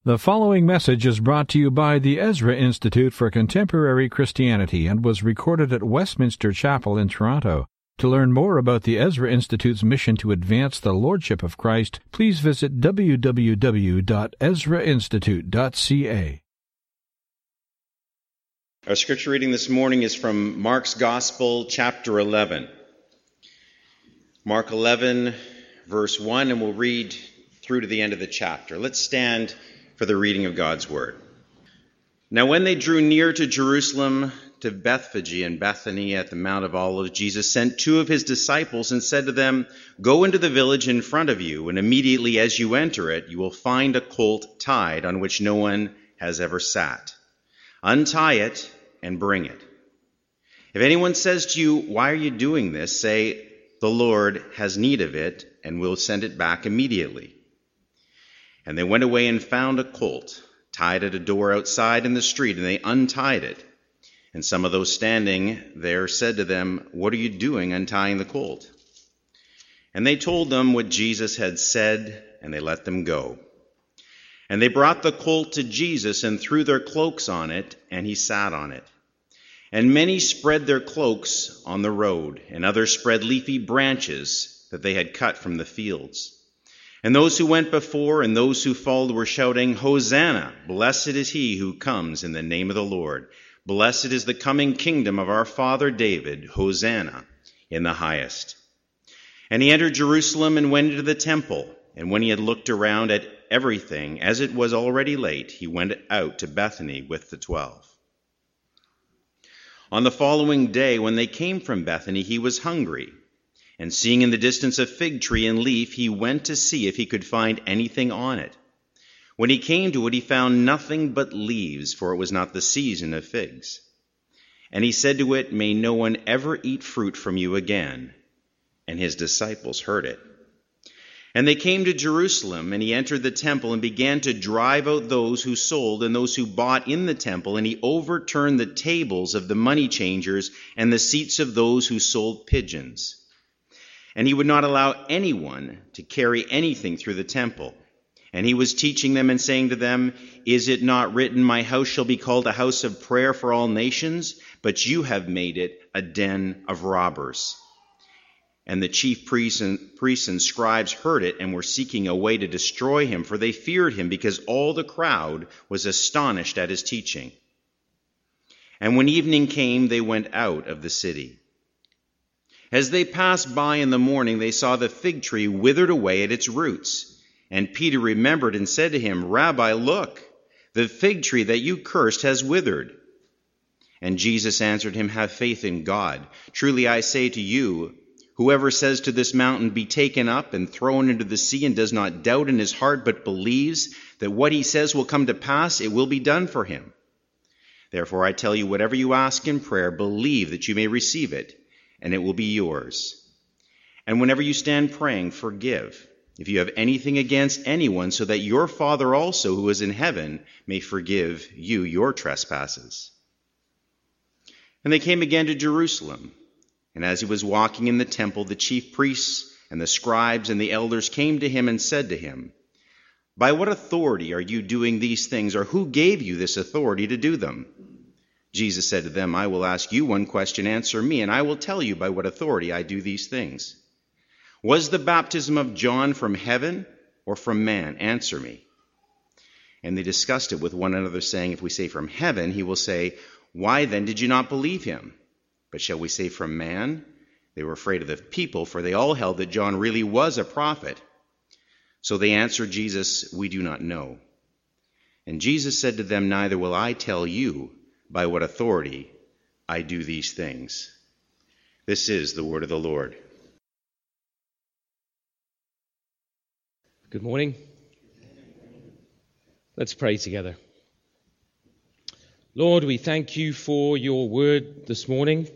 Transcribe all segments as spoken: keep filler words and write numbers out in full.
The following message is brought to you by the Ezra Institute for Contemporary Christianity and was recorded at Westminster Chapel in Toronto. To learn more about the Ezra Institute's mission to advance the Lordship of Christ, please visit w w w dot ezra institute dot c a. Our scripture reading this morning is from Mark's Gospel, chapter eleven. Mark eleven, verse one, and we'll read through to the end of the chapter. Let's stand for the reading of God's Word. Now when they drew near to Jerusalem, to Bethphage and Bethany at the Mount of Olives, Jesus sent two of his disciples and said to them, "Go into the village in front of you, and immediately as you enter it, you will find a colt tied on which no one has ever sat. Untie it and bring it. If anyone says to you, 'Why are you doing this?' say, 'The Lord has need of it, and will send it back immediately.'" And they went away and found a colt tied at a door outside in the street, and they untied it. And some of those standing there said to them, "What are you doing untying the colt?" And they told them what Jesus had said, and they let them go. And they brought the colt to Jesus and threw their cloaks on it, and he sat on it. And many spread their cloaks on the road, and others spread leafy branches that they had cut from the fields. And those who went before and those who followed were shouting, "Hosanna! Blessed is he who comes in the name of the Lord. Blessed is the coming kingdom of our father David. Hosanna in the highest." And he entered Jerusalem and went into the temple. And when he had looked around at everything, as it was already late, he went out to Bethany with the twelve. On the following day, when they came from Bethany, he was hungry. And seeing in the distance a fig tree in leaf, he went to see if he could find anything on it. When he came to it, he found nothing but leaves, for it was not the season of figs. And he said to it, "May no one ever eat fruit from you again." And his disciples heard it. And they came to Jerusalem, and he entered the temple and began to drive out those who sold and those who bought in the temple, and he overturned the tables of the money changers and the seats of those who sold pigeons. And he would not allow anyone to carry anything through the temple. And he was teaching them and saying to them, "Is it not written, 'My house shall be called a house of prayer for all nations'? But you have made it a den of robbers." And the chief priests and, priests and scribes heard it and were seeking a way to destroy him, for they feared him, because all the crowd was astonished at his teaching. And when evening came, they went out of the city. As they passed by in the morning, they saw the fig tree withered away at its roots. And Peter remembered and said to him, "Rabbi, look, the fig tree that you cursed has withered." And Jesus answered him, "Have faith in God. Truly I say to you, whoever says to this mountain, 'Be taken up and thrown into the sea,' and does not doubt in his heart, but believes that what he says will come to pass, it will be done for him. Therefore I tell you, whatever you ask in prayer, believe that you may receive it, and it will be yours. And whenever you stand praying, forgive, if you have anything against anyone, so that your Father also, who is in heaven, may forgive you your trespasses." And they came again to Jerusalem. And as he was walking in the temple, the chief priests and the scribes and the elders came to him and said to him, "By what authority are you doing these things, or who gave you this authority to do them?" Jesus said to them, "I will ask you one question, answer me, and I will tell you by what authority I do these things. Was the baptism of John from heaven or from man? Answer me." And they discussed it with one another, saying, "If we say from heaven, he will say, 'Why then did you not believe him?' But shall we say from man?" They were afraid of the people, for they all held that John really was a prophet. So they answered Jesus, "We do not know." And Jesus said to them, "Neither will I tell you by what authority I do these things." This is the word of the Lord. Good morning. Let's pray together. Lord, we thank you for your word this morning.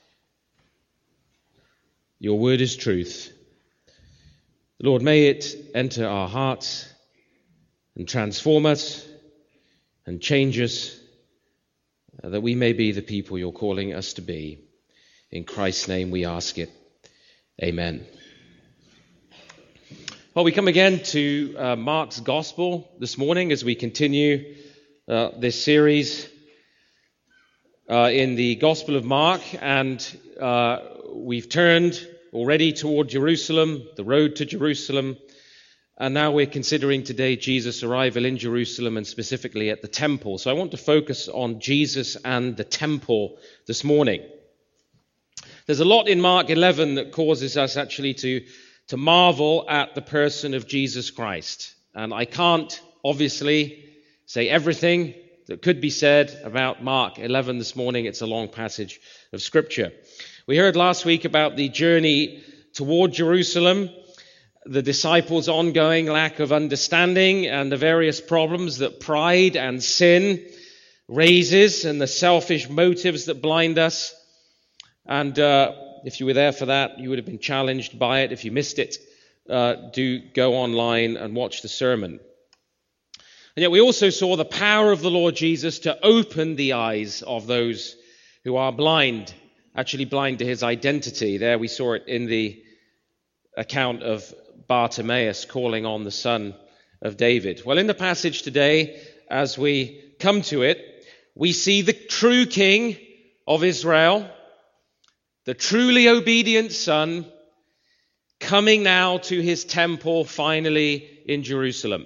Your word is truth. Lord, may it enter our hearts and transform us and change us, uh, that we may be the people you're calling us to be. In Christ's name we ask it. Amen. Well, we come again to uh, Mark's Gospel this morning as we continue uh, this series uh, in the Gospel of Mark, and uh, we've turned already toward Jerusalem, the road to Jerusalem, and now we're considering today Jesus' arrival in Jerusalem and specifically at the temple. So I want to focus on Jesus and the temple this morning. There's a lot in Mark eleven that causes us actually to to marvel at the person of Jesus Christ. And I can't, obviously, say everything that could be said about Mark eleven this morning. It's a long passage of Scripture. We heard last week about the journey toward Jerusalem, the disciples' ongoing lack of understanding, and the various problems that pride and sin raises, and the selfish motives that blind us. And uh, if you were there for that, you would have been challenged by it. If you missed it, uh, do go online and watch the sermon. And yet we also saw the power of the Lord Jesus to open the eyes of those who are blind, actually blind to his identity. There we saw it in the account of Bartimaeus calling on the Son of David. Well, in the passage today, as we come to it, we see the true King of Israel, the truly obedient Son, coming now to his temple finally in Jerusalem.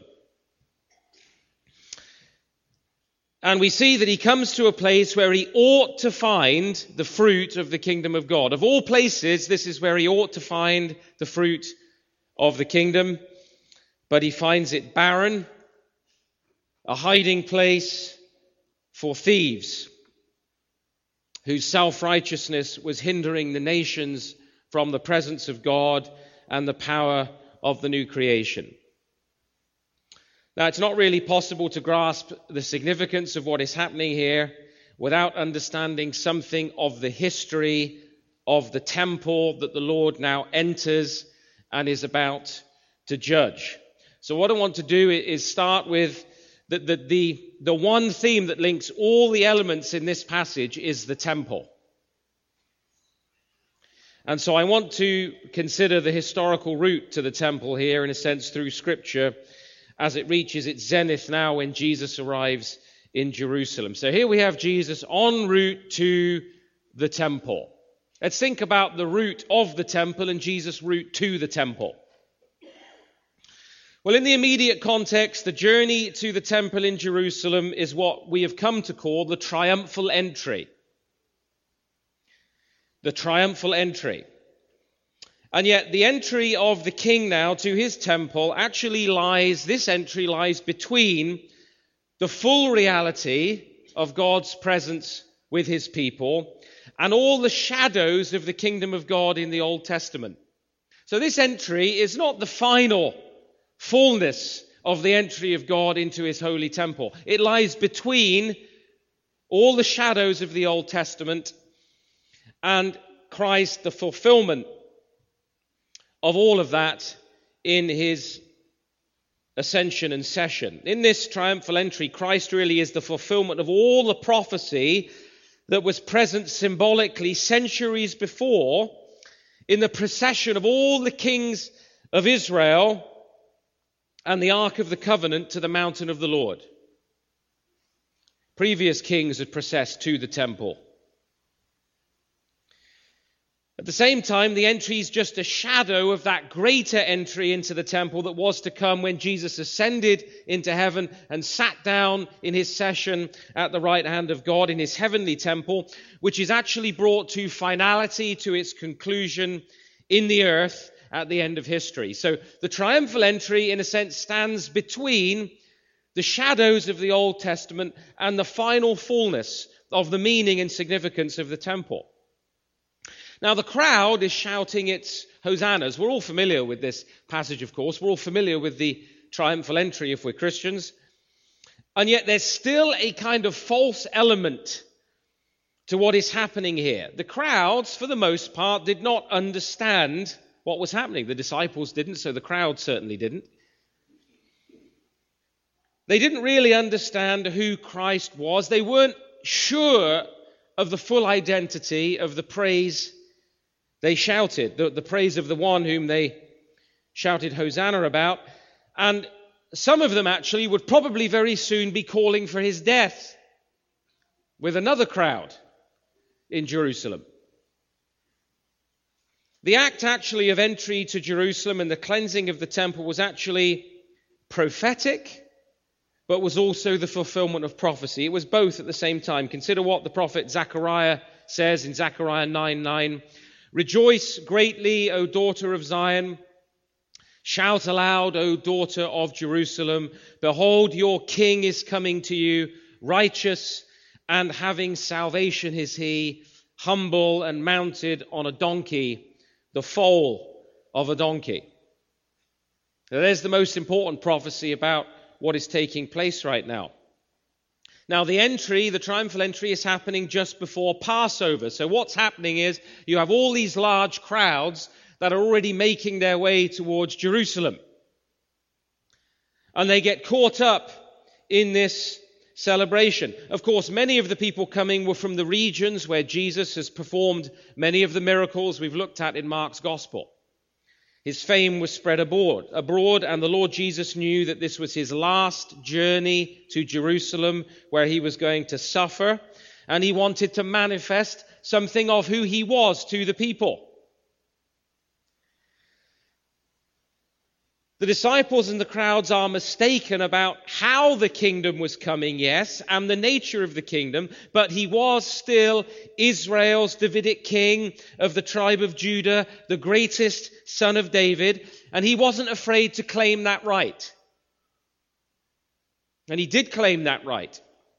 And we see that he comes to a place where he ought to find the fruit of the kingdom of God. Of all places, this is where he ought to find the fruit of the kingdom, but he finds it barren, a hiding place for thieves, whose self-righteousness was hindering the nations from the presence of God and the power of the new creation. Now, it's not really possible to grasp the significance of what is happening here without understanding something of the history of the temple that the Lord now enters and is about to judge. So what I want to do is start with the, the, the, the one theme that links all the elements in this passage is the temple. And so I want to consider the historical route to the temple here, in a sense, through Scripture, as it reaches its zenith now when Jesus arrives in Jerusalem. So here we have Jesus en route to the temple. Let's think about the route of the temple and Jesus' route to the temple. Well, in the immediate context, the journey to the temple in Jerusalem is what we have come to call the triumphal entry. The triumphal entry. And yet the entry of the king now to his temple actually lies, this entry lies between the full reality of God's presence with his people and all the shadows of the kingdom of God in the Old Testament. So this entry is not the final fullness of the entry of God into his holy temple. It lies between all the shadows of the Old Testament and Christ, the fulfillment of all of that in his ascension and session. In this triumphal entry, Christ really is the fulfillment of all the prophecy that was present symbolically centuries before in the procession of all the kings of Israel and the Ark of the Covenant to the mountain of the Lord. Previous kings had processed to the temple. At the same time, the entry is just a shadow of that greater entry into the temple that was to come when Jesus ascended into heaven and sat down in his session at the right hand of God in his heavenly temple, which is actually brought to finality, to its conclusion in the earth at the end of history. So the triumphal entry, in a sense, stands between the shadows of the Old Testament and the final fullness of the meaning and significance of the temple. Now, the crowd is shouting its hosannas. We're all familiar with this passage, of course. We're all familiar with the triumphal entry if we're Christians. And yet there's still a kind of false element to what is happening here. The crowds, for the most part, did not understand what was happening. The disciples didn't, so the crowd certainly didn't. They didn't really understand who Christ was. They weren't sure of the full identity of the praise they shouted, the, the praise of the one whom they shouted Hosanna about, and some of them actually would probably very soon be calling for his death with another crowd in Jerusalem. The act actually of entry to Jerusalem and the cleansing of the temple was actually prophetic, but was also the fulfillment of prophecy. It was both at the same time. Consider what the prophet Zechariah says in Zechariah nine nine. Rejoice greatly, O daughter of Zion. Shout aloud, O daughter of Jerusalem. Behold, your king is coming to you, righteous and having salvation is he, humble and mounted on a donkey, the foal of a donkey. Now, there's the most important prophecy about what is taking place right now. Now, the entry, the triumphal entry, is happening just before Passover. So what's happening is you have all these large crowds that are already making their way towards Jerusalem. And they get caught up in this celebration. Of course, many of the people coming were from the regions where Jesus has performed many of the miracles we've looked at in Mark's Gospel. His fame was spread abroad, abroad, and the Lord Jesus knew that this was his last journey to Jerusalem, where he was going to suffer, and he wanted to manifest something of who he was to the people. The disciples and the crowds are mistaken about how the kingdom was coming, yes, and the nature of the kingdom, but he was still Israel's Davidic king of the tribe of Judah, the greatest son of David, and he wasn't afraid to claim that right. And he did claim that right.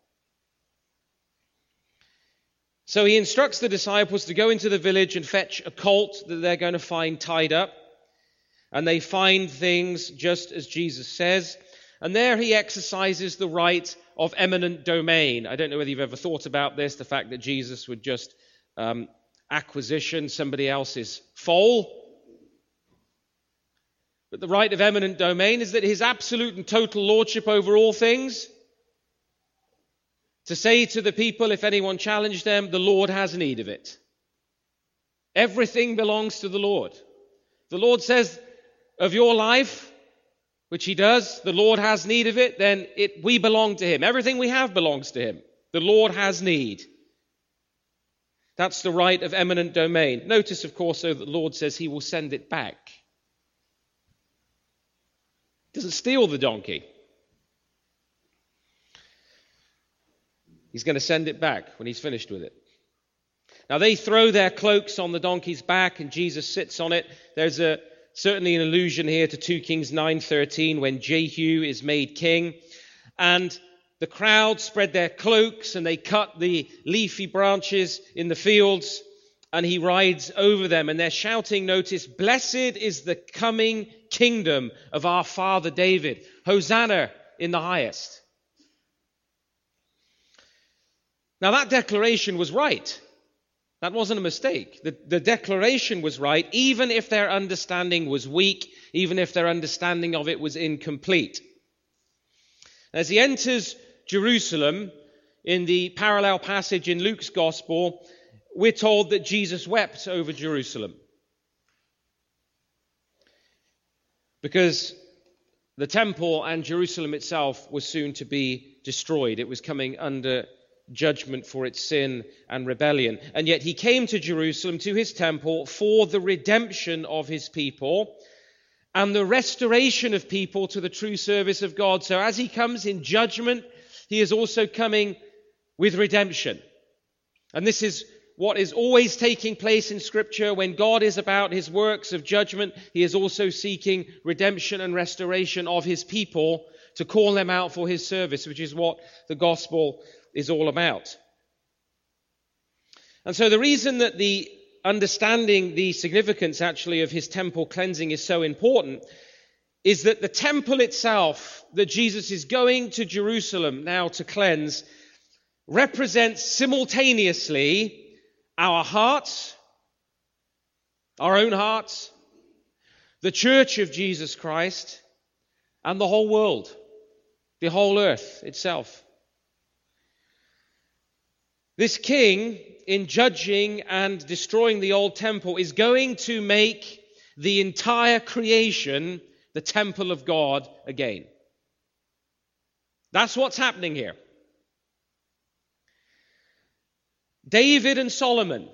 So he instructs the disciples to go into the village and fetch a colt that they're going to find tied up. And they find things just as Jesus says. And there he exercises the right of eminent domain. I don't know whether you've ever thought about this, the fact that Jesus would just um, acquisition somebody else's foal. But the right of eminent domain is that his absolute and total lordship over all things. To say to the people, if anyone challenged them, the Lord has need of it. Everything belongs to the Lord. The Lord says, of your life, which he does, the Lord has need of it, then it, we belong to him. Everything we have belongs to him. The Lord has need. That's the right of eminent domain. Notice, of course, though, that the Lord says he will send it back. He doesn't steal the donkey. He's going to send it back when he's finished with it. Now, they throw their cloaks on the donkey's back, and Jesus sits on it. There's a Certainly an allusion here to Second Kings nine thirteen when Jehu is made king. And the crowd spread their cloaks and they cut the leafy branches in the fields and he rides over them. And they're shouting, notice, blessed is the coming kingdom of our father David. Hosanna in the highest. Now that declaration was right. That wasn't a mistake. The, the declaration was right, even if their understanding was weak, even if their understanding of it was incomplete. As he enters Jerusalem, in the parallel passage in Luke's Gospel, we're told that Jesus wept over Jerusalem. Because the temple and Jerusalem itself was soon to be destroyed. It was coming under judgment for its sin and rebellion. And yet he came to Jerusalem, to his temple, for the redemption of his people and the restoration of people to the true service of God. So as he comes in judgment, he is also coming with redemption. And this is what is always taking place in Scripture. When God is about his works of judgment, he is also seeking redemption and restoration of his people to call them out for his service, which is what the gospel is all about. And so the reason that the understanding the significance actually of his temple cleansing is so important is that the temple itself that Jesus is going to Jerusalem now to cleanse represents simultaneously our hearts, our own hearts, the church of Jesus Christ, and the whole world, the whole earth itself. This king, in judging and destroying the old temple, is going to make the entire creation, the temple of God, again. That's what's happening here. David and Solomon,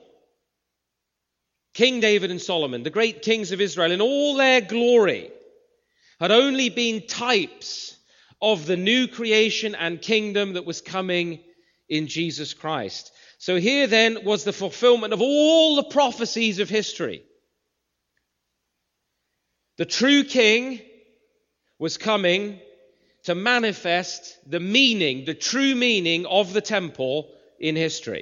King David and Solomon, the great kings of Israel, in all their glory, had only been types of the new creation and kingdom that was coming in Jesus Christ. So here then was the fulfillment of all the prophecies of history. The true king was coming to manifest the meaning, the true meaning of the temple in history.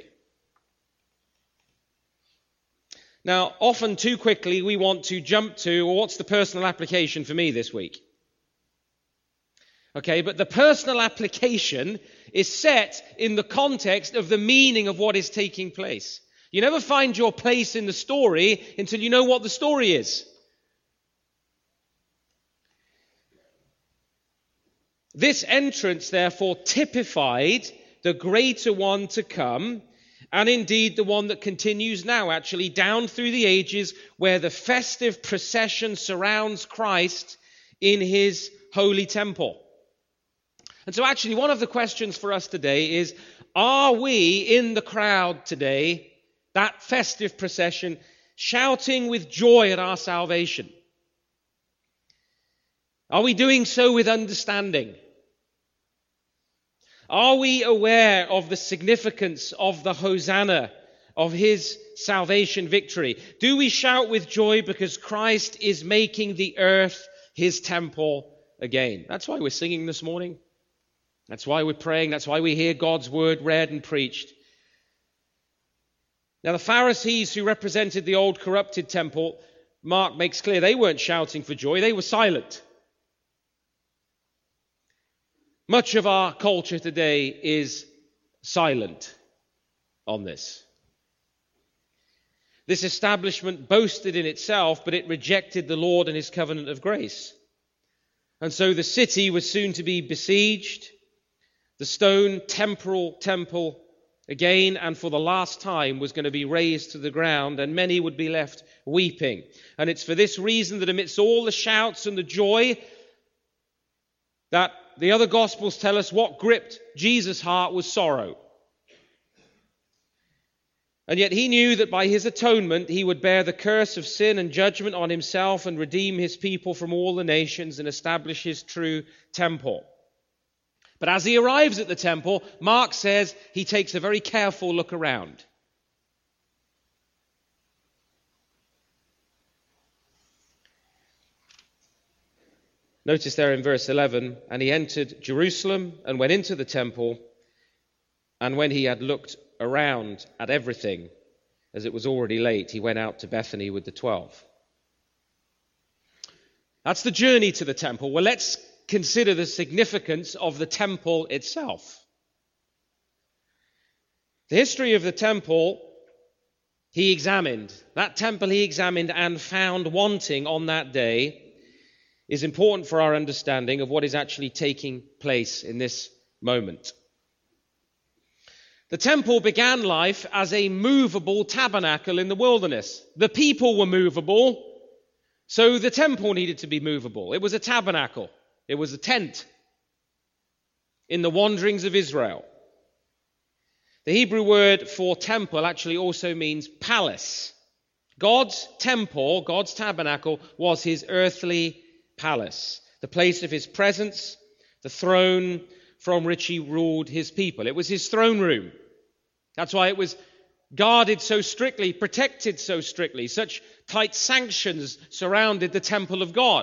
Now, often too quickly we want to jump to, well, what's the personal application for me this week? Okay, but the personal application is set in the context of the meaning of what is taking place. You never find your place in the story until you know what the story is. This entrance, therefore, typified the greater one to come, and indeed the one that continues now, actually, down through the ages, where the festive procession surrounds Christ in his holy temple. And so actually, one of the questions for us today is, are we in the crowd today, that festive procession, shouting with joy at our salvation? Are we doing so with understanding? Are we aware of the significance of the Hosanna, of his salvation victory? Do we shout with joy because Christ is making the earth his temple again? That's why we're singing this morning. That's why we're praying. That's why we hear God's word read and preached. Now, the Pharisees who represented the old corrupted temple, Mark makes clear they weren't shouting for joy. They were silent. Much of our culture today is silent on this. This establishment boasted in itself, but it rejected the Lord and his covenant of grace. And so the city was soon to be besieged. The stone temporal temple again and for the last time was going to be razed to the ground, and many would be left weeping. And it's for this reason that amidst all the shouts and the joy, that the other Gospels tell us what gripped Jesus' heart was sorrow. And yet he knew that by his atonement he would bear the curse of sin and judgment on himself and redeem his people from all the nations and establish his true temple. But as he arrives at the temple, Mark says he takes a very careful look around. Notice there in verse eleven, and he entered Jerusalem and went into the temple, and when he had looked around at everything, as it was already late, he went out to Bethany with the twelve. That's the journey to the temple. Well, let's consider the significance of the temple itself. The history of the temple he examined. That temple he examined and found wanting on that day is important for our understanding of what is actually taking place in this moment. The temple began life as a movable tabernacle in the wilderness. The people were movable, so the temple needed to be movable. It was a tabernacle. It was a tent in the wanderings of Israel. The Hebrew word for temple actually also means palace. God's temple, God's tabernacle, was his earthly palace, the place of his presence, the throne from which he ruled his people. It was his throne room. That's why it was guarded so strictly, protected so strictly. Such tight sanctions surrounded the temple of God.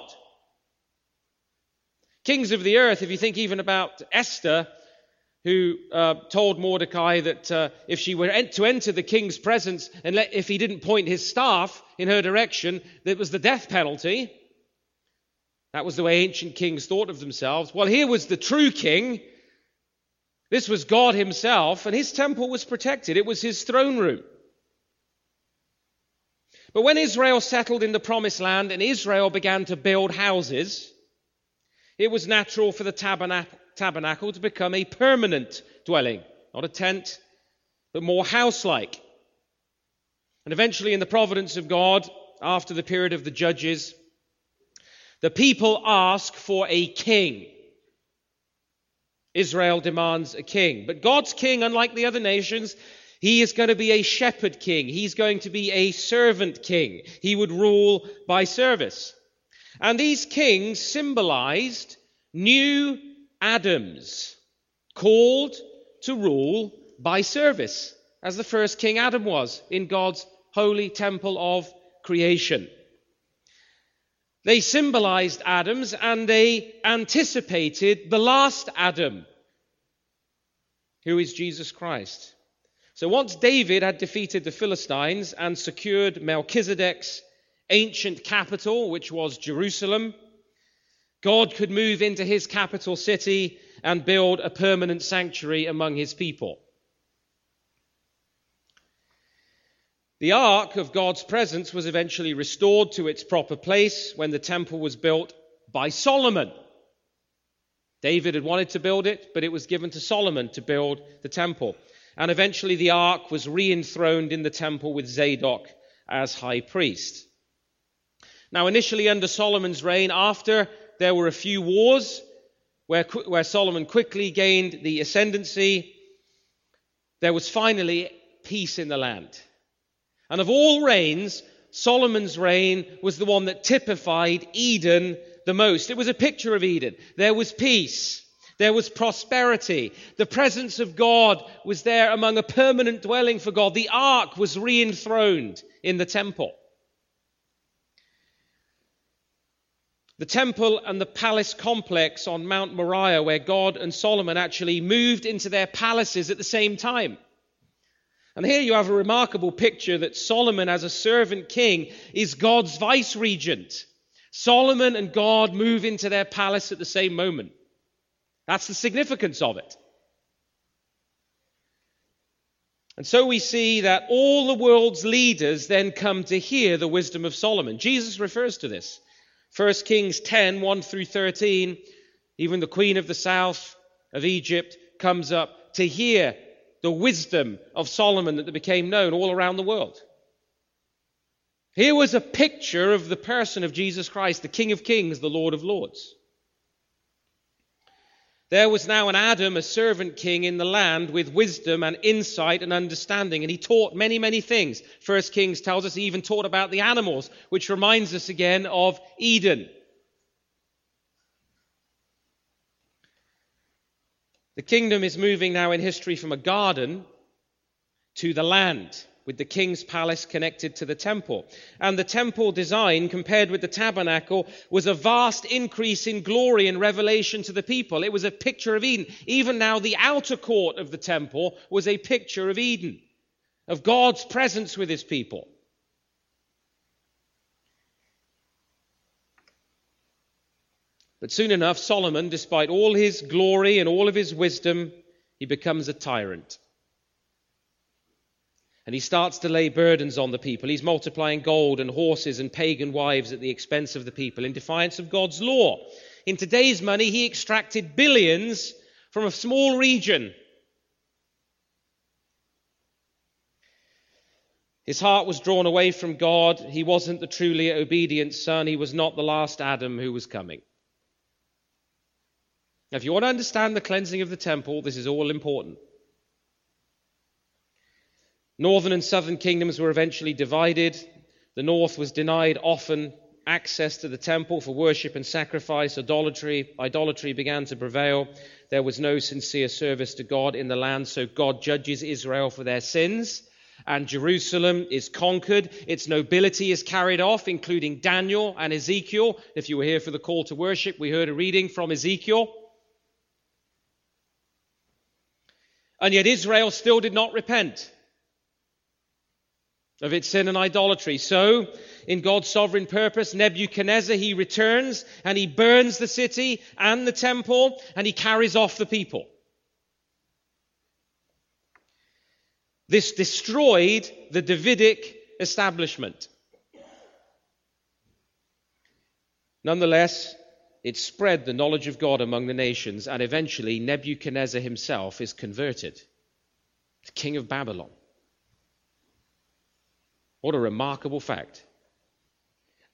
Kings of the earth, if you think even about Esther, who uh, told Mordecai that uh, if she were en- to enter the king's presence, and let, if he didn't point his staff in her direction, that was the death penalty. That was the way ancient kings thought of themselves. Well, here was the true king. This was God himself, and his temple was protected. It was his throne room. But when Israel settled in the promised land and Israel began to build houses, it was natural for the tabernacle, tabernacle to become a permanent dwelling, not a tent, but more house-like. And eventually, in the providence of God, after the period of the judges, the people ask for a king. Israel demands a king. But God's king, unlike the other nations, he is going to be a shepherd king. He's going to be a servant king. He would rule by service. And these kings symbolized new Adams, called to rule by service, as the first King Adam was in God's holy temple of creation. They symbolized Adams, and they anticipated the last Adam, who is Jesus Christ. So once David had defeated the Philistines and secured Melchizedek's ancient capital, which was Jerusalem, God could move into his capital city and build a permanent sanctuary among his people. The ark of God's presence was eventually restored to its proper place when the temple was built by Solomon. David had wanted to build it, but it was given to Solomon to build the temple. And eventually the ark was re-enthroned in the temple with Zadok as high priest. Now, initially under Solomon's reign, after there were a few wars where, where Solomon quickly gained the ascendancy, there was finally peace in the land. And of all reigns, Solomon's reign was the one that typified Eden the most. It was a picture of Eden. There was peace. There was prosperity. The presence of God was there among a permanent dwelling for God. The ark was re-enthroned in the temple. The temple and the palace complex on Mount Moriah, where God and Solomon actually moved into their palaces at the same time. And here you have a remarkable picture that Solomon, as a servant king, is God's vice-regent. Solomon and God move into their palace at the same moment. That's the significance of it. And so we see that all the world's leaders then come to hear the wisdom of Solomon. Jesus refers to this. First Kings ten, one through thirteen, even the queen of the south of Egypt comes up to hear the wisdom of Solomon that became known all around the world. Here was a picture of the person of Jesus Christ, the King of Kings, the Lord of Lords. There was now an Adam, a servant king in the land with wisdom and insight and understanding, and he taught many, many things. First Kings tells us he even taught about the animals, which reminds us again of Eden. The kingdom is moving now in history from a garden to the land, with the king's palace connected to the temple. And the temple design, compared with the tabernacle, was a vast increase in glory and revelation to the people. It was a picture of Eden. Even now, the outer court of the temple was a picture of Eden, of God's presence with his people. But soon enough, Solomon, despite all his glory and all of his wisdom, he becomes a tyrant. And he starts to lay burdens on the people. He's multiplying gold and horses and pagan wives at the expense of the people in defiance of God's law. In today's money, he extracted billions from a small region. His heart was drawn away from God. He wasn't the truly obedient son. He was not the last Adam who was coming. Now, if you want to understand the cleansing of the temple, this is all important. Northern and southern kingdoms were eventually divided. The north was denied often access to the temple for worship and sacrifice. Idolatry, idolatry began to prevail. There was no sincere service to God in the land, so God judges Israel for their sins. And Jerusalem is conquered. Its nobility is carried off, including Daniel and Ezekiel. If you were here for the call to worship, we heard a reading from Ezekiel. And yet Israel still did not repent of its sin and idolatry. So, in God's sovereign purpose, Nebuchadnezzar, he returns and he burns the city and the temple and he carries off the people. This destroyed the Davidic establishment. Nonetheless, it spread the knowledge of God among the nations, and eventually Nebuchadnezzar himself is converted, the king of Babylon. What a remarkable fact.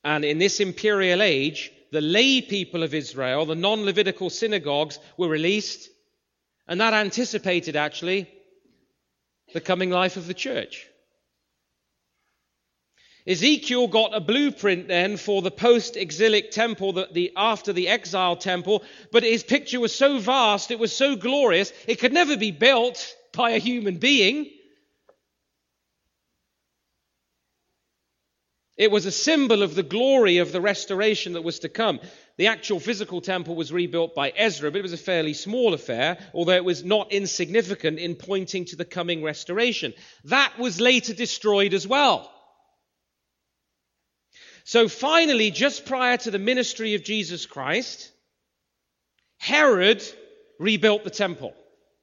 And in this imperial age, the lay people of Israel, the non-Levitical synagogues, were released, and that anticipated, actually, the coming life of the church. Ezekiel got a blueprint then for the post-exilic temple, the, the, after the exile temple, but his picture was so vast, it was so glorious, it could never be built by a human being. It was a symbol of the glory of the restoration that was to come. The actual physical temple was rebuilt by Ezra, but it was a fairly small affair, although it was not insignificant in pointing to the coming restoration. That was later destroyed as well. So finally, just prior to the ministry of Jesus Christ, Herod rebuilt the temple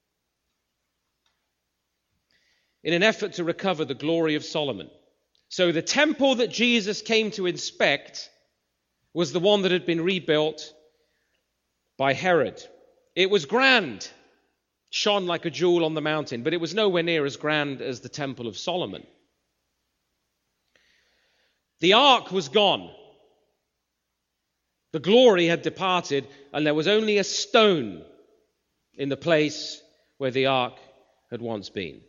in an effort to recover the glory of Solomon. So the temple that Jesus came to inspect was the one that had been rebuilt by Herod. It was grand, shone like a jewel on the mountain, but it was nowhere near as grand as the Temple of Solomon. The ark was gone. The glory had departed, and there was only a stone in the place where the ark had once been.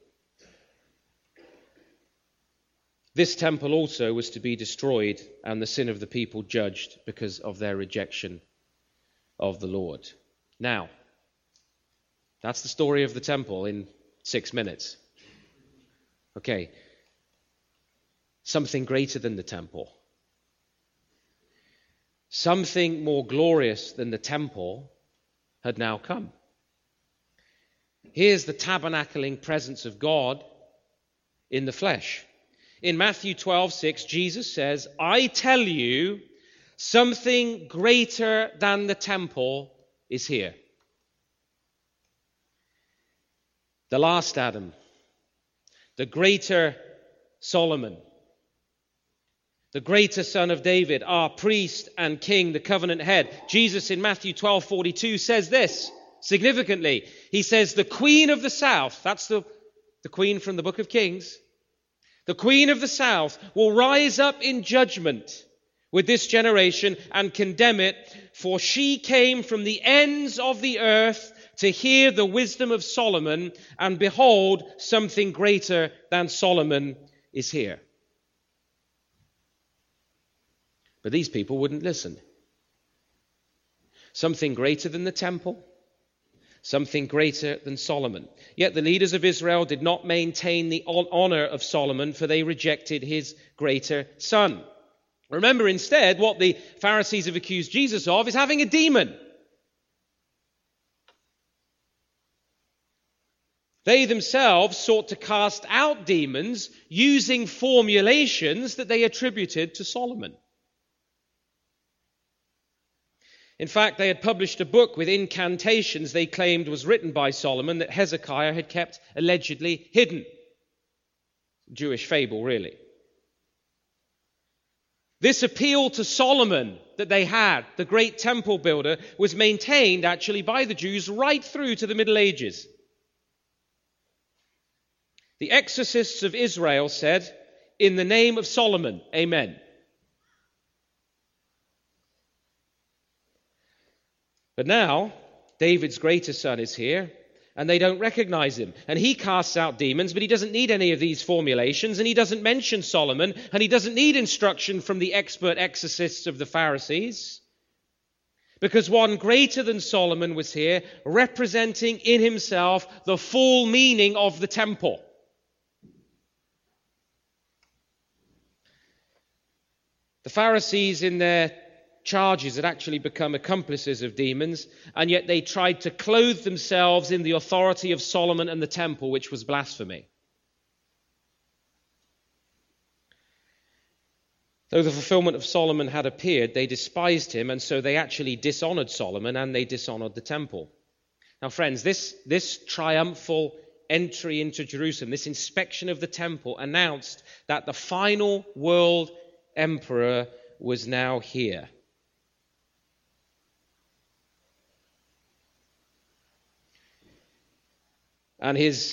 This temple also was to be destroyed, and the sin of the people judged because of their rejection of the Lord. Now, that's the story of the temple in six minutes. Okay. Something greater than the temple. Something more glorious than the temple had now come. Here's the tabernacling presence of God in the flesh. In Matthew twelve six, Jesus says, I tell you, something greater than the temple is here. The last Adam, the greater Solomon, the greater son of David, our priest and king, the covenant head. Jesus in Matthew twelve forty-two says this, significantly. He says, the queen of the south, that's the, the queen from the book of Kings, the queen of the south will rise up in judgment with this generation and condemn it, for she came from the ends of the earth to hear the wisdom of Solomon, and behold, something greater than Solomon is here. But these people wouldn't listen. Something greater than the temple, something greater than Solomon. Yet the leaders of Israel did not maintain the honor of Solomon, for they rejected his greater son. Remember instead, what the Pharisees have accused Jesus of is having a demon. They themselves sought to cast out demons using formulations that they attributed to Solomon. In fact, they had published a book with incantations they claimed was written by Solomon that Hezekiah had kept allegedly hidden. Jewish fable, really. This appeal to Solomon that they had, the great temple builder, was maintained actually by the Jews right through to the Middle Ages. The exorcists of Israel said, in the name of Solomon, amen. But now, David's greater son is here, and they don't recognize him. And he casts out demons, but he doesn't need any of these formulations, and he doesn't mention Solomon, and he doesn't need instruction from the expert exorcists of the Pharisees. Because one greater than Solomon was here, representing in himself the full meaning of the temple. The Pharisees, in their charges, had actually become accomplices of demons, and yet they tried to clothe themselves in the authority of Solomon and the temple, which was blasphemy. Though the fulfillment of Solomon had appeared, they despised him, and so they actually dishonored Solomon and they dishonored the temple. Now, friends, this, this triumphal entry into Jerusalem, this inspection of the temple, announced that the final world emperor was now here. And his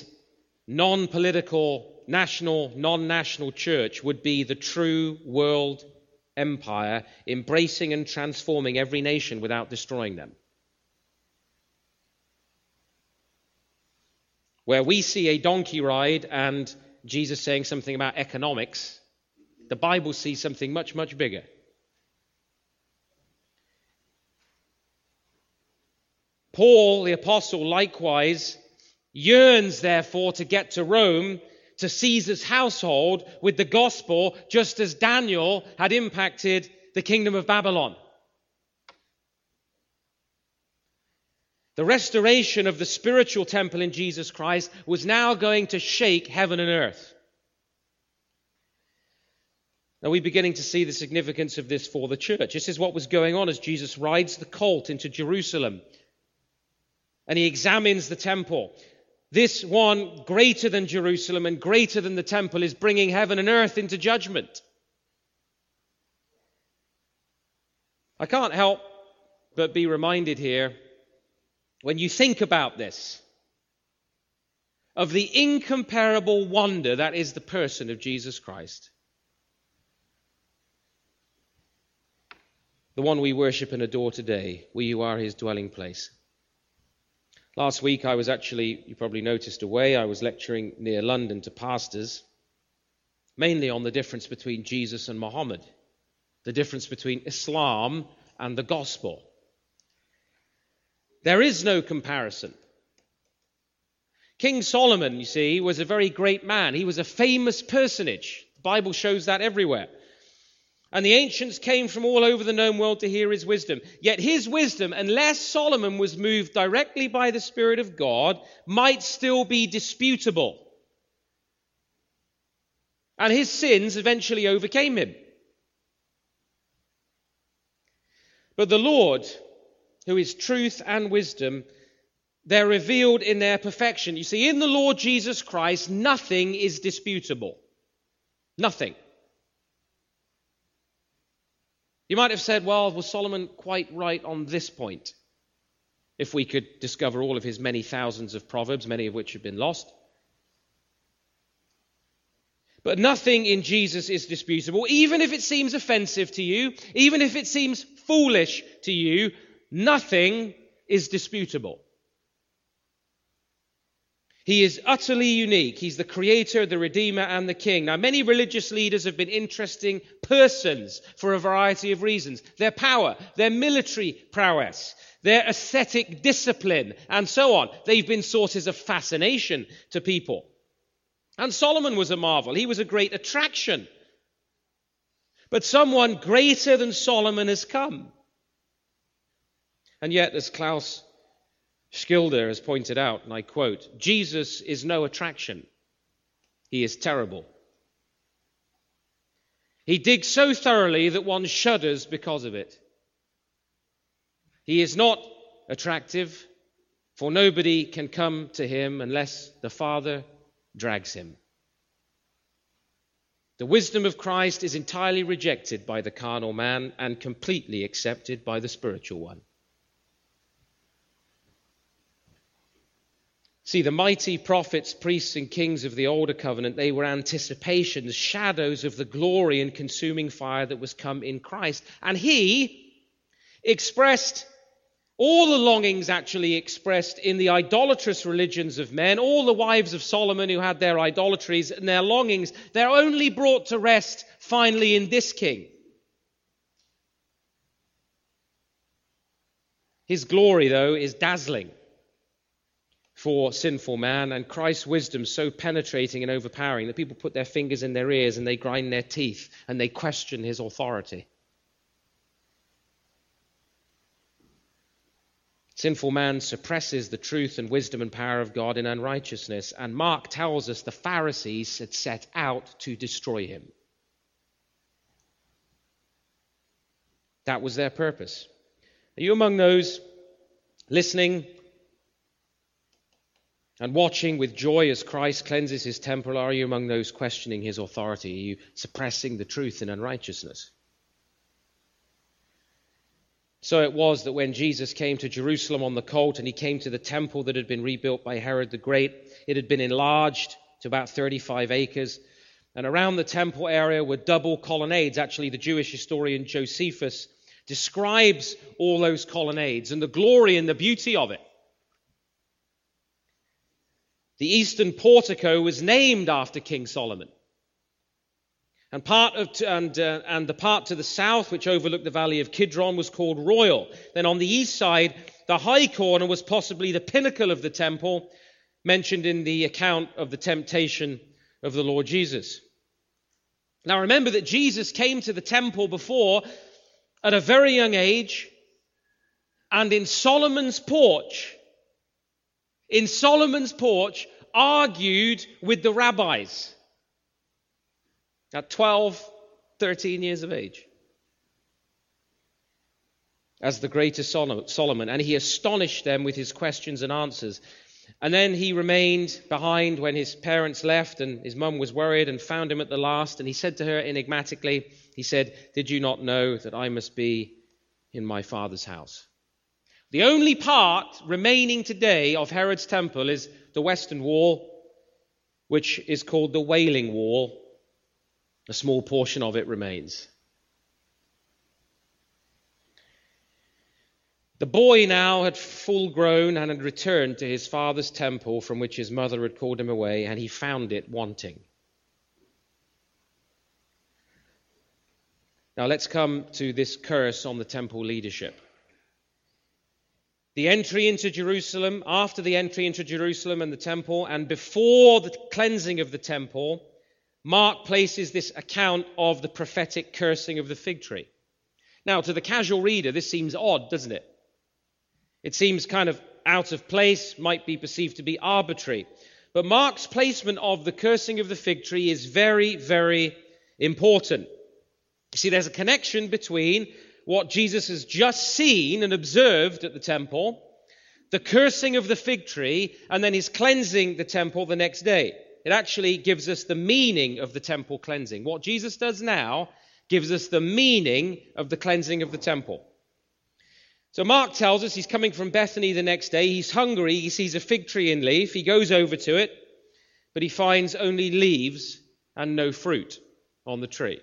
non-political, national, non-national church would be the true world empire, embracing and transforming every nation without destroying them. Where we see a donkey ride and Jesus saying something about economics, the Bible sees something much, much bigger. Paul, the apostle, likewise yearns, therefore, to get to Rome, to Caesar's household with the gospel, just as Daniel had impacted the kingdom of Babylon. The restoration of the spiritual temple in Jesus Christ was now going to shake heaven and earth. Now we're beginning to see the significance of this for the church. This is what was going on as Jesus rides the colt into Jerusalem and he examines the temple. This one, greater than Jerusalem and greater than the temple, is bringing heaven and earth into judgment. I can't help but be reminded here, when you think about this, of the incomparable wonder that is the person of Jesus Christ. The one we worship and adore today, we who are his dwelling place. Last week I was actually, you probably noticed, away. I was lecturing near London to pastors, mainly on the difference between Jesus and Muhammad, the difference between Islam and the gospel. There is no comparison. King Solomon, you see, was a very great man. He was a famous personage. The Bible shows that everywhere. And the ancients came from all over the known world to hear his wisdom. Yet his wisdom, unless Solomon was moved directly by the Spirit of God, might still be disputable. And his sins eventually overcame him. But the Lord, who is truth and wisdom, they're revealed in their perfection. You see, in the Lord Jesus Christ, nothing is disputable. Nothing. You might have said, well, was Solomon quite right on this point? If we could discover all of his many thousands of proverbs, many of which have been lost. But nothing in Jesus is disputable. Even if it seems offensive to you, even if it seems foolish to you, nothing is disputable. He is utterly unique. He's the creator, the redeemer, and the king. Now, many religious leaders have been interesting persons for a variety of reasons. Their power, their military prowess, their ascetic discipline, and so on. They've been sources of fascination to people. And Solomon was a marvel. He was a great attraction. But someone greater than Solomon has come. And yet, as Klaus Schilder has pointed out, and I quote, Jesus is no attraction. He is terrible. He digs so thoroughly that one shudders because of it. He is not attractive, for nobody can come to him unless the Father drags him. The wisdom of Christ is entirely rejected by the carnal man and completely accepted by the spiritual one. See, the mighty prophets, priests, and kings of the older covenant, they were anticipations, shadows of the glory and consuming fire that was come in Christ. And he expressed all the longings actually expressed in the idolatrous religions of men, all the wives of Solomon who had their idolatries and their longings, they're only brought to rest finally in this king. His glory, though, is dazzling for sinful man, and Christ's wisdom so penetrating and overpowering that people put their fingers in their ears and they grind their teeth and they question his authority. Sinful man suppresses the truth and wisdom and power of God in unrighteousness, and Mark tells us the Pharisees had set out to destroy him. That was their purpose. Are you among those listening and watching with joy as Christ cleanses his temple? Are you among those questioning his authority? Are you suppressing the truth in unrighteousness? So it was that when Jesus came to Jerusalem on the colt and he came to the temple that had been rebuilt by Herod the Great, it had been enlarged to about thirty-five acres. And around the temple area were double colonnades. Actually, the Jewish historian Josephus describes all those colonnades and the glory and the beauty of it. The eastern portico was named after King Solomon. And part of and uh, and the part to the south, which overlooked the valley of Kidron, was called Royal. Then on the east side, the high corner was possibly the pinnacle of the temple, mentioned in the account of the temptation of the Lord Jesus. Now remember that Jesus came to the temple before at a very young age, and in Solomon's porch, in Solomon's porch, argued with the rabbis at twelve, thirteen years of age, as the greatest Solomon, and he astonished them with his questions and answers. And then he remained behind when his parents left, and his mum was worried and found him at the last, and he said to her enigmatically, he said, "Did you not know that I must be in my Father's house?" The only part remaining today of Herod's temple is the western wall, which is called the Wailing Wall. A small portion of it remains. The boy now had full grown and had returned to his father's temple from which his mother had called him away, and he found it wanting. Now let's come to this curse on the temple leadership. The entry into Jerusalem, after the entry into Jerusalem and the temple, and before the cleansing of the temple, Mark places this account of the prophetic cursing of the fig tree. Now, to the casual reader, this seems odd, doesn't it? It seems kind of out of place, might be perceived to be arbitrary. But Mark's placement of the cursing of the fig tree is very, very important. You see, there's a connection between what Jesus has just seen and observed at the temple, the cursing of the fig tree, and then his cleansing the temple the next day. It actually gives us the meaning of the temple cleansing. What Jesus does now gives us the meaning of the cleansing of the temple. So Mark tells us he's coming from Bethany the next day. He's hungry. He sees a fig tree in leaf. He goes over to it, but he finds only leaves and no fruit on the tree.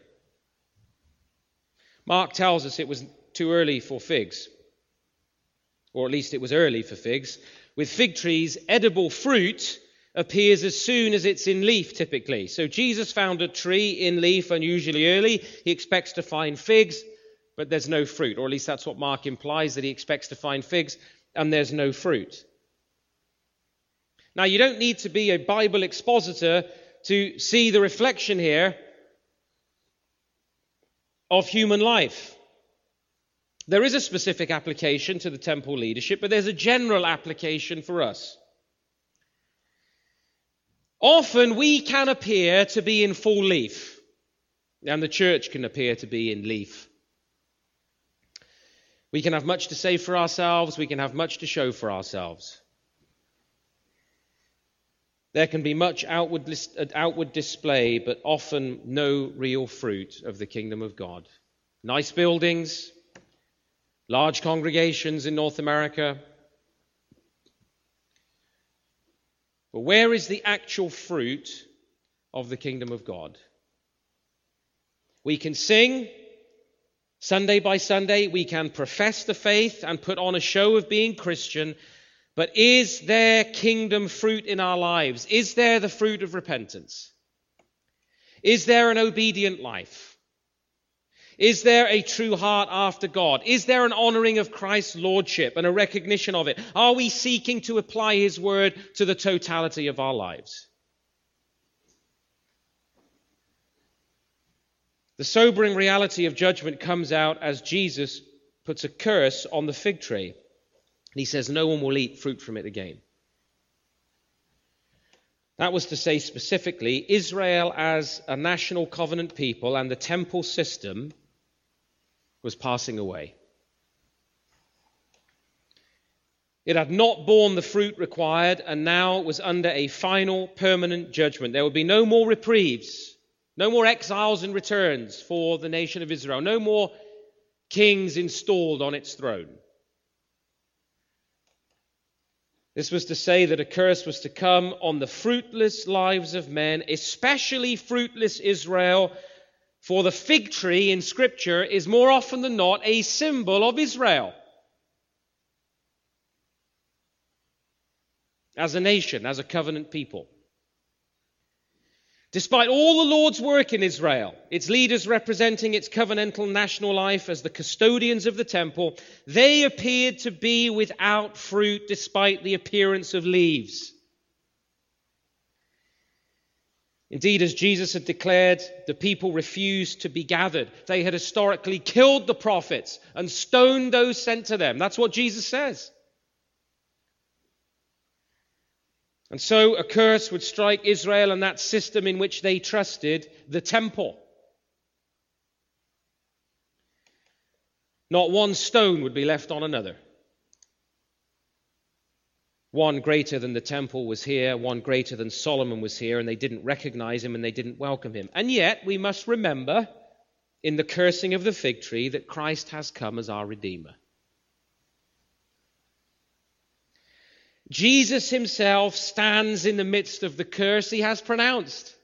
Mark tells us it was too early for figs, or at least it was early for figs. With fig trees, edible fruit appears as soon as it's in leaf, typically. So Jesus found a tree in leaf unusually early. He expects to find figs, but there's no fruit. Or at least that's what Mark implies, that he expects to find figs, and there's no fruit. Now, you don't need to be a Bible expositor to see the reflection here of human life. There is a specific application to the temple leadership, but there's a general application for us. Often we can appear to be in full leaf, and the church can appear to be in leaf. We can have much to say for ourselves, we can have much to show for ourselves. There can be much outward, outward display, but often no real fruit of the kingdom of God. Nice buildings, large congregations in North America. But where is the actual fruit of the kingdom of God? We can sing Sunday by Sunday. We can profess the faith and put on a show of being Christian. But is there kingdom fruit in our lives? Is there the fruit of repentance? Is there an obedient life? Is there a true heart after God? Is there an honoring of Christ's lordship and a recognition of it? Are we seeking to apply his word to the totality of our lives? The sobering reality of judgment comes out as Jesus puts a curse on the fig tree. And he says no one will eat fruit from it again. That was to say specifically, Israel as a national covenant people and the temple system was passing away. It had not borne the fruit required, and now was under a final permanent judgment. There would be no more reprieves, no more exiles and returns for the nation of Israel, no more kings installed on its throne. This was to say that a curse was to come on the fruitless lives of men, especially fruitless Israel, for the fig tree in Scripture is more often than not a symbol of Israel. As a nation, as a covenant people. Despite all the Lord's work in Israel, its leaders representing its covenantal national life as the custodians of the temple, they appeared to be without fruit despite the appearance of leaves. Indeed, as Jesus had declared, the people refused to be gathered. They had historically killed the prophets and stoned those sent to them. That's what Jesus says. And so a curse would strike Israel and that system in which they trusted, the temple. Not one stone would be left on another. One greater than the temple was here, one greater than Solomon was here, and they didn't recognize him and they didn't welcome him. And yet we must remember in the cursing of the fig tree that Christ has come as our Redeemer. Jesus himself stands in the midst of the curse he has pronounced,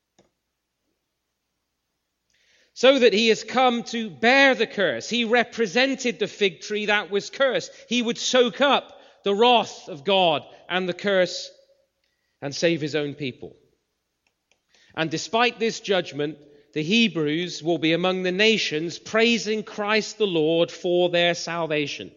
so that he has come to bear the curse. He represented the fig tree that was cursed. He would soak up the wrath of God and the curse and save his own people. And despite this judgment, the Hebrews will be among the nations praising Christ the Lord for their salvation.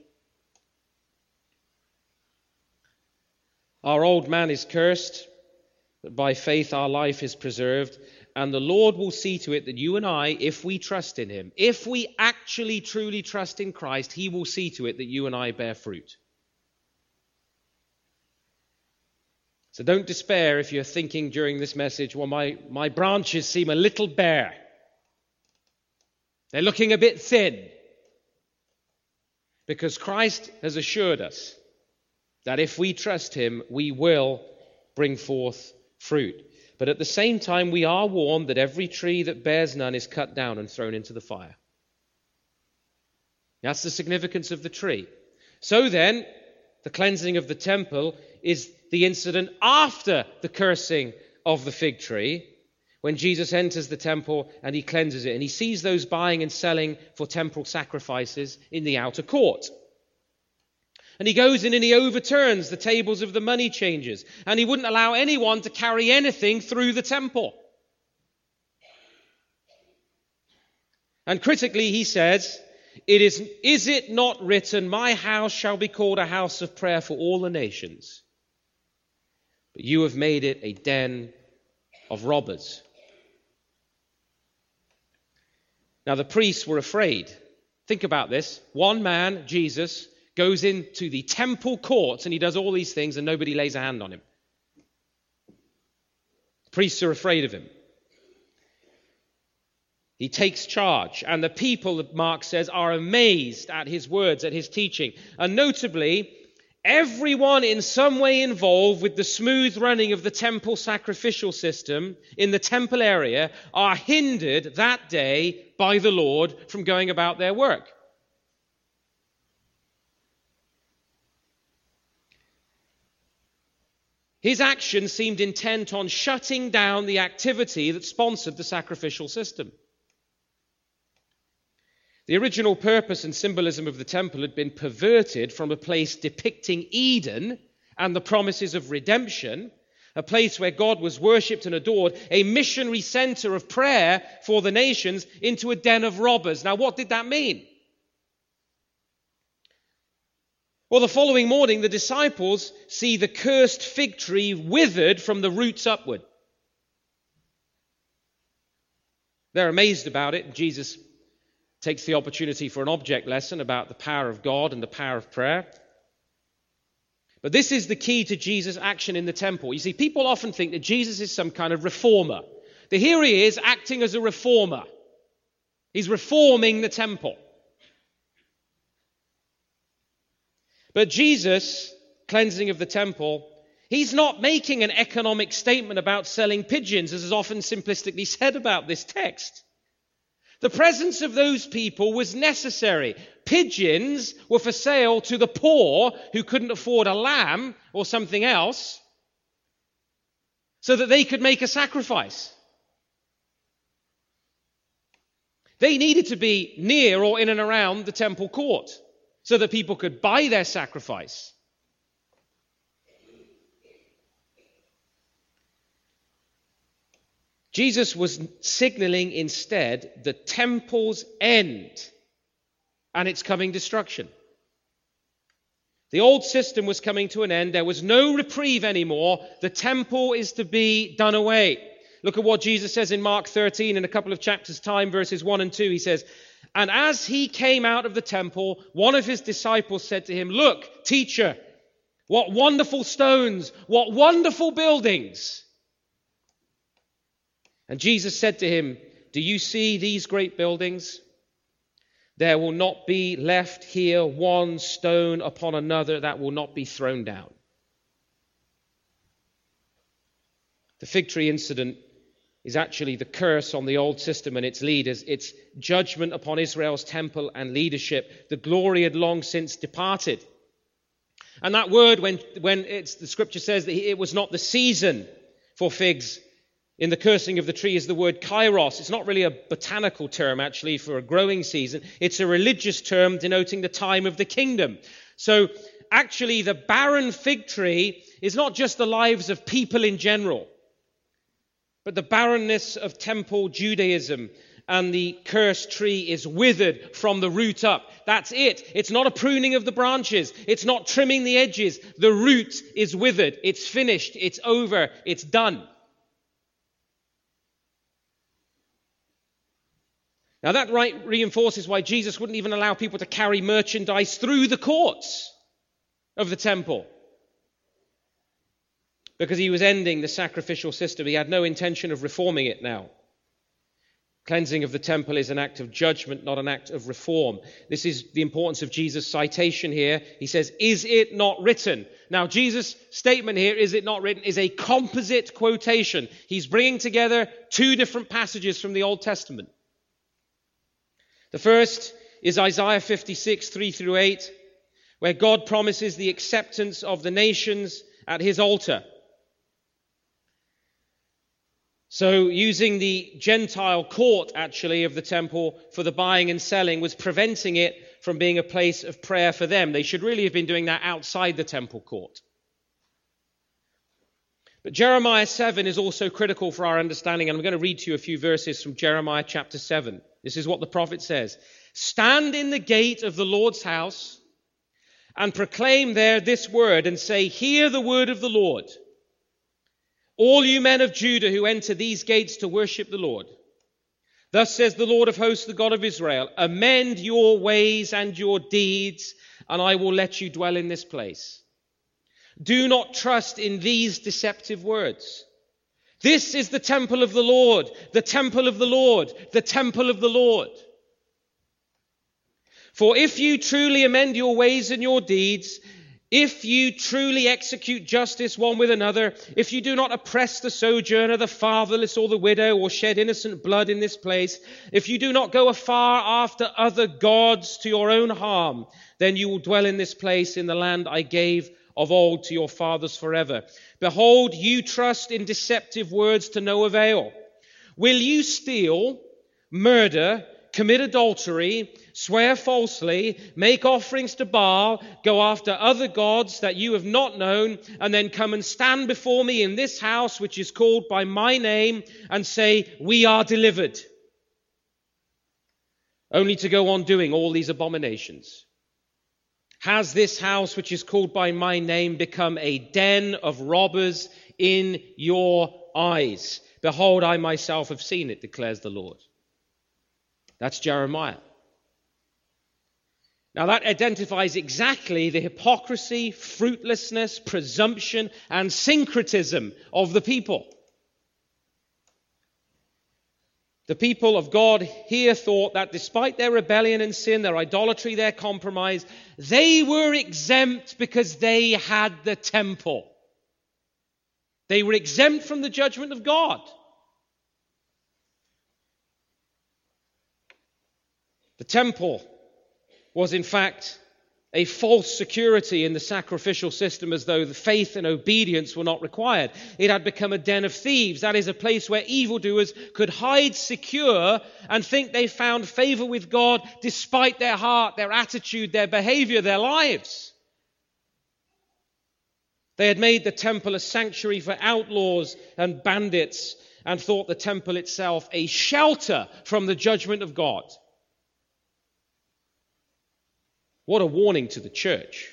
Our old man is cursed, but by faith our life is preserved. And the Lord will see to it that you and I, if we trust in him, if we actually truly trust in Christ, he will see to it that you and I bear fruit. So don't despair if you're thinking during this message, well, my, my branches seem a little bare. They're looking a bit thin. Because Christ has assured us that if we trust him, we will bring forth fruit. But at the same time, we are warned that every tree that bears none is cut down and thrown into the fire. That's the significance of the tree. So then, the cleansing of the temple is the incident after the cursing of the fig tree, when Jesus enters the temple and he cleanses it. And he sees those buying and selling for temporal sacrifices in the outer court. And he goes in and he overturns the tables of the money changers. And he wouldn't allow anyone to carry anything through the temple. And critically he says, "It is, is it not written, my house shall be called a house of prayer for all the nations? But you have made it a den of robbers." Now the priests were afraid. Think about this. One man, Jesus, goes into the temple courts and he does all these things and nobody lays a hand on him. Priests are afraid of him. He takes charge, and the people, Mark says, are amazed at his words, at his teaching. And notably, everyone in some way involved with the smooth running of the temple sacrificial system in the temple area are hindered that day by the Lord from going about their work. His action seemed intent on shutting down the activity that sponsored the sacrificial system. The original purpose and symbolism of the temple had been perverted from a place depicting Eden and the promises of redemption, a place where God was worshipped and adored, a missionary center of prayer for the nations, into a den of robbers. Now, what did that mean? Well, the following morning, the disciples see the cursed fig tree withered from the roots upward. They're amazed about it. Jesus takes the opportunity for an object lesson about the power of God and the power of prayer. But this is the key to Jesus' action in the temple. You see, people often think that Jesus is some kind of reformer. That here he is acting as a reformer. He's reforming the temple. But Jesus, cleansing of the temple, he's not making an economic statement about selling pigeons, as is often simplistically said about this text. The presence of those people was necessary. pigeons were for sale to the poor who couldn't afford a lamb or something else, so that they could make a sacrifice. They needed to be near or in and around the temple court so that people could buy their sacrifice. Jesus was signaling instead the temple's end and its coming destruction. The old system was coming to an end. There was no reprieve anymore. The temple is to be done away. Look at what Jesus says in Mark thirteen in a couple of chapters' time, verses one and two. He says, "And as he came out of the temple, one of his disciples said to him, 'Look, teacher, what wonderful stones, what wonderful buildings.' And Jesus said to him, 'Do you see these great buildings? There will not be left here one stone upon another that will not be thrown down.'" The fig tree incident is actually the curse on the old system and its leaders. It's judgment upon Israel's temple and leadership. The glory had long since departed. And that word, when, when it's, the scripture says that it was not the season for figs in the cursing of the tree, is the word kairos. It's not really a botanical term, actually, for a growing season. It's a religious term denoting the time of the kingdom. So, actually, the barren fig tree is not just the lives of people in general, but the barrenness of temple Judaism, and the cursed tree is withered from the root up. That's it. It's not a pruning of the branches. It's not trimming the edges. The root is withered. It's finished. It's over. It's done. Now that right reinforces why Jesus wouldn't even allow people to carry merchandise through the courts of the temple, because he was ending the sacrificial system. He had no intention of reforming it now. Cleansing of the temple is an act of judgment, not an act of reform. This is the importance of Jesus' citation here. He says, "Is it not written?" Now, Jesus' statement here, "Is it not written?" is a composite quotation. He's bringing together two different passages from the Old Testament. The first is Isaiah fifty-six, three through eight, where God promises the acceptance of the nations at his altar. So using the Gentile court, actually, of the temple for the buying and selling was preventing it from being a place of prayer for them. They should really have been doing that outside the temple court. But Jeremiah seven is also critical for our understanding, and I'm going to read to you a few verses from Jeremiah chapter seven. This is what the prophet says. "Stand in the gate of the Lord's house and proclaim there this word and say, 'Hear the word of the Lord. All you men of Judah who enter these gates to worship the Lord. Thus says the Lord of hosts, the God of Israel, amend your ways and your deeds, and I will let you dwell in this place. Do not trust in these deceptive words. This is the temple of the Lord, the temple of the Lord, the temple of the Lord. For if you truly amend your ways and your deeds, if you truly execute justice one with another, if you do not oppress the sojourner, the fatherless, or the widow, or shed innocent blood in this place, if you do not go afar after other gods to your own harm, then you will dwell in this place in the land I gave of old to your fathers forever. Behold, you trust in deceptive words to no avail. Will you steal, murder, commit adultery, swear falsely, make offerings to Baal, go after other gods that you have not known, and then come and stand before me in this house which is called by my name and say, we are delivered, only to go on doing all these abominations? Has this house which is called by my name become a den of robbers in your eyes? Behold, I myself have seen it, declares the Lord. That's Jeremiah. Now that identifies exactly the hypocrisy, fruitlessness, presumption, and syncretism of the people. The people of God here thought that despite their rebellion and sin, their idolatry, their compromise, they were exempt because they had the temple. They were exempt from the judgment of God. The temple was in fact a false security in the sacrificial system, as though the faith and obedience were not required. It had become a den of thieves. That is, a place where evildoers could hide secure and think they found favor with God despite their heart, their attitude, their behavior, their lives. They had made the temple a sanctuary for outlaws and bandits and thought the temple itself a shelter from the judgment of God. What a warning to the church.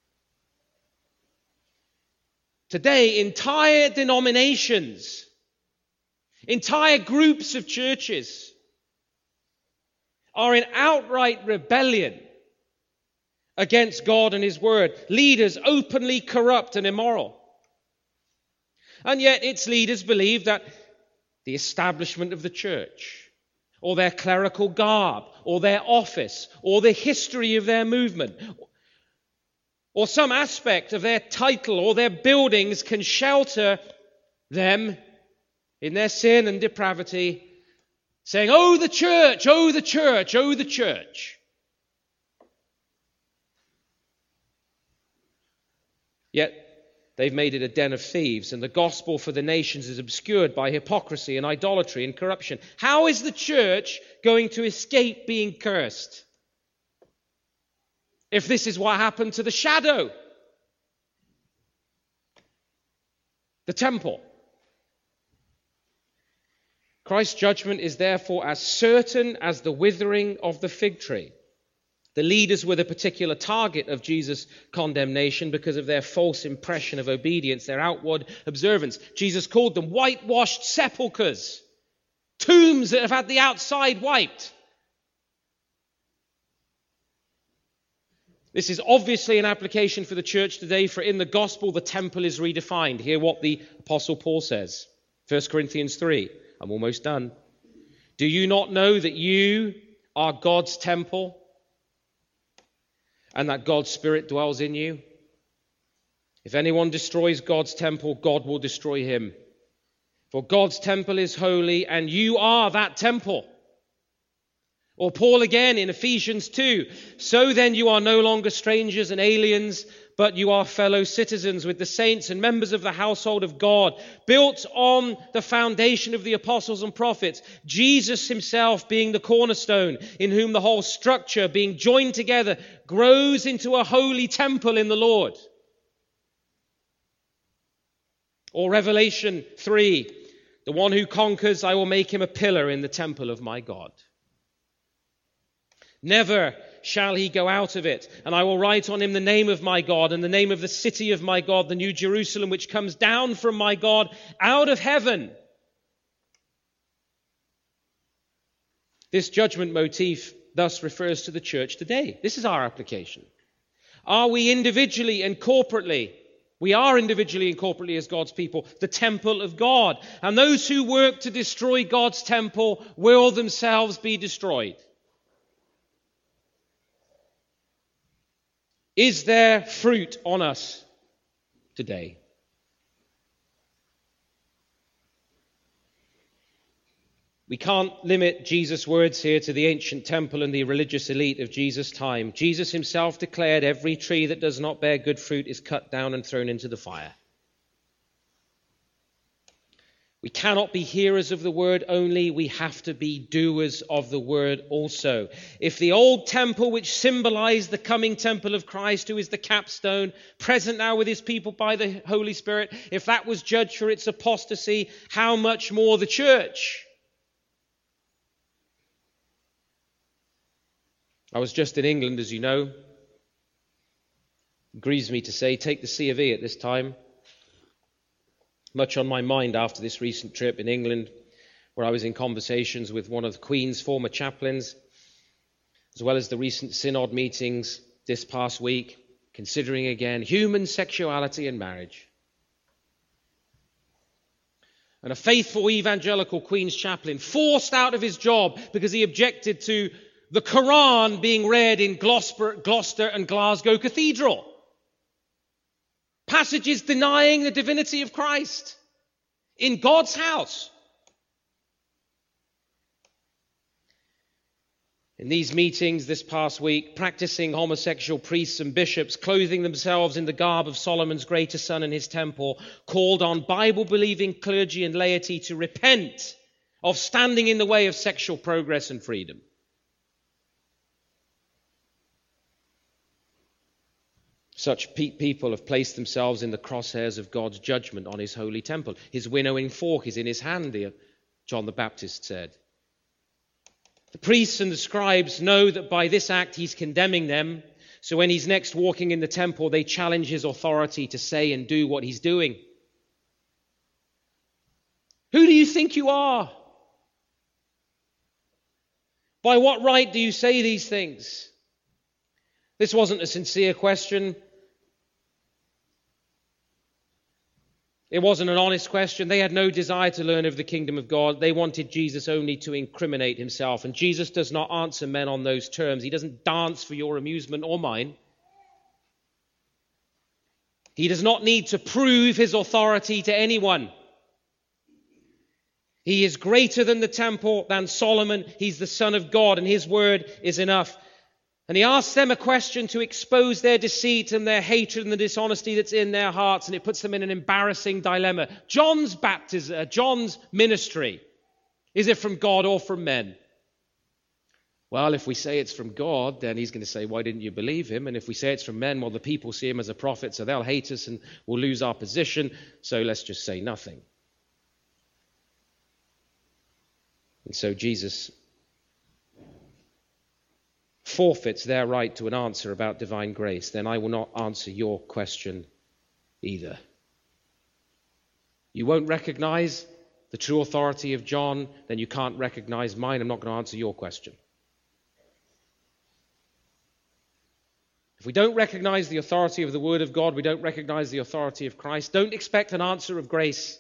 Today, entire denominations, entire groups of churches are in outright rebellion against God and His Word. Leaders openly corrupt and immoral. And yet its leaders believe that the establishment of the church, or their clerical garb, or their office, or the history of their movement, or some aspect of their title or their buildings can shelter them in their sin and depravity, saying, "Oh, the church, oh, the church, oh, the church." Yet they've made it a den of thieves, and the gospel for the nations is obscured by hypocrisy and idolatry and corruption. How is the church going to escape being cursed if this is what happened to the shadow, the temple? Christ's judgment is therefore as certain as the withering of the fig tree. The leaders were the particular target of Jesus' condemnation because of their false impression of obedience, their outward observance. Jesus called them whitewashed sepulchres, tombs that have had the outside wiped. This is obviously an application for the church today, for in the gospel the temple is redefined. Hear what the Apostle Paul says. First Corinthians three. I'm almost done. Do you not know that you are God's temple, and that God's Spirit dwells in you? If anyone destroys God's temple, God will destroy him. For God's temple is holy, and you are that temple. Or Paul again in Ephesians two. So then you are no longer strangers and aliens, but you are fellow citizens with the saints and members of the household of God, built on the foundation of the apostles and prophets, Jesus himself being the cornerstone, in whom the whole structure, being joined together, grows into a holy temple in the Lord. Or Revelation three, the one who conquers, I will make him a pillar in the temple of my God. Never shall he go out of it, and I will write on him the name of my God and the name of the city of my God, the new Jerusalem, which comes down from my God out of heaven. This judgment motif thus refers to the church today. This is our application. Are we individually and corporately, we are individually and corporately as God's people, the temple of God, and those who work to destroy God's temple will themselves be destroyed? Is there fruit on us today? We can't limit Jesus' words here to the ancient temple and the religious elite of Jesus' time. Jesus himself declared, every tree that does not bear good fruit is cut down and thrown into the fire. We cannot be hearers of the word only, we have to be doers of the word also. If the old temple, which symbolized the coming temple of Christ, who is the capstone, present now with his people by the Holy Spirit, if that was judged for its apostasy, how much more the church? I was just in England, as you know. It grieves me to say, take the C of E at this time. Much on my mind after this recent trip in England, where I was in conversations with one of the Queen's former chaplains, as well as the recent synod meetings this past week, considering again human sexuality and marriage. And a faithful evangelical Queen's chaplain forced out of his job because he objected to the Quran being read in Gloucester, Gloucester and Glasgow Cathedral. Passages denying the divinity of Christ in God's house. in these meetings this past week, practicing homosexual priests and bishops, clothing themselves in the garb of Solomon's greater son in his temple, called on Bible-believing clergy and laity to repent of standing in the way of sexual progress and freedom. Such pe- people have placed themselves in the crosshairs of God's judgment on his holy temple. His winnowing fork is in his hand, John the Baptist said. The priests and the scribes know that by this act he's condemning them, so when he's next walking in the temple, they challenge his authority to say and do what he's doing. Who do you think you are? By what right do you say these things? This wasn't a sincere question. It wasn't an honest question. They had no desire to learn of the kingdom of God. They wanted Jesus only to incriminate himself. And Jesus does not answer men on those terms. He doesn't dance for your amusement or mine. He does not need to prove his authority to anyone. He is greater than the temple, than Solomon. He's the Son of God, and his word is enough. And he asks them a question to expose their deceit and their hatred and the dishonesty that's in their hearts, and it puts them in an embarrassing dilemma. John's baptism, John's ministry, is it from God or from men? Well, if we say it's from God, then he's going to say, why didn't you believe him? And if we say it's from men, well, the people see him as a prophet, so they'll hate us and we'll lose our position, so let's just say nothing. And so Jesus forfeits their right to an answer about divine grace. Then I will not answer your question either. You won't recognize the true authority of John, then you can't recognize mine. I'm not going to answer your question. If we don't recognize the authority of the Word of God, we don't recognize the authority of Christ, don't expect an answer of grace.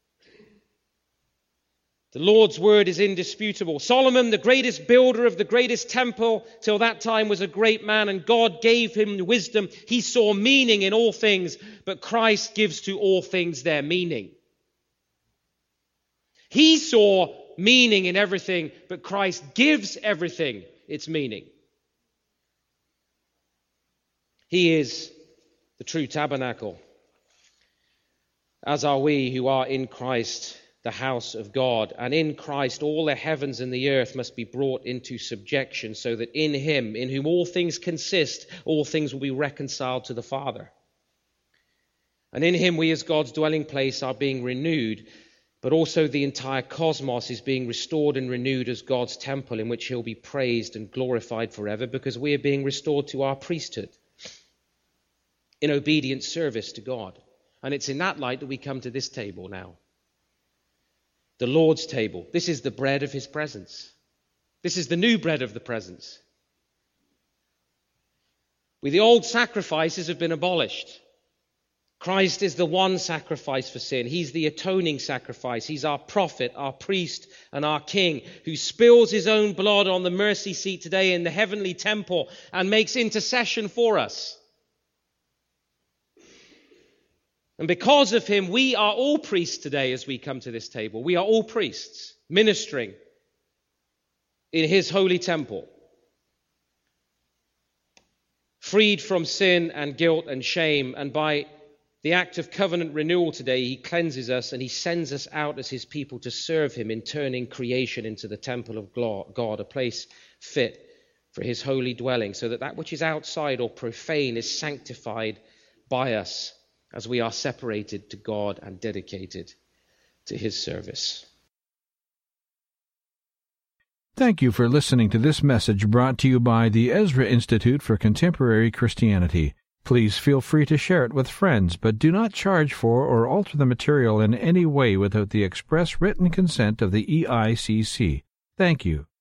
The Lord's word is indisputable. Solomon, the greatest builder of the greatest temple till that time, was a great man, and God gave him wisdom. He saw meaning in all things, but Christ gives to all things their meaning. He saw meaning in everything, but Christ gives everything its meaning. He is the true tabernacle, as are we who are in Christ, the house of God. And in Christ all the heavens and the earth must be brought into subjection, so that in him, in whom all things consist, all things will be reconciled to the Father. And in him we as God's dwelling place are being renewed, but also the entire cosmos is being restored and renewed as God's temple, in which he'll be praised and glorified forever, because we are being restored to our priesthood in obedient service to God. And it's in that light that we come to this table now. The Lord's table. This is the bread of his presence. This is the new bread of the presence. With the old sacrifices have been abolished. Christ is the one sacrifice for sin. He's the atoning sacrifice. He's our prophet, our priest, and our king, who spills his own blood on the mercy seat today in the heavenly temple and makes intercession for us. And because of him, we are all priests today as we come to this table. We are all priests ministering in his holy temple, freed from sin and guilt and shame. And by the act of covenant renewal today, he cleanses us and he sends us out as his people to serve him in turning creation into the temple of God, a place fit for his holy dwelling, so that that which is outside or profane is sanctified by us, as we are separated to God and dedicated to his service. Thank you for listening to this message brought to you by the Ezra Institute for Contemporary Christianity. Please feel free to share it with friends, but do not charge for or alter the material in any way without the express written consent of the E I C C. Thank you.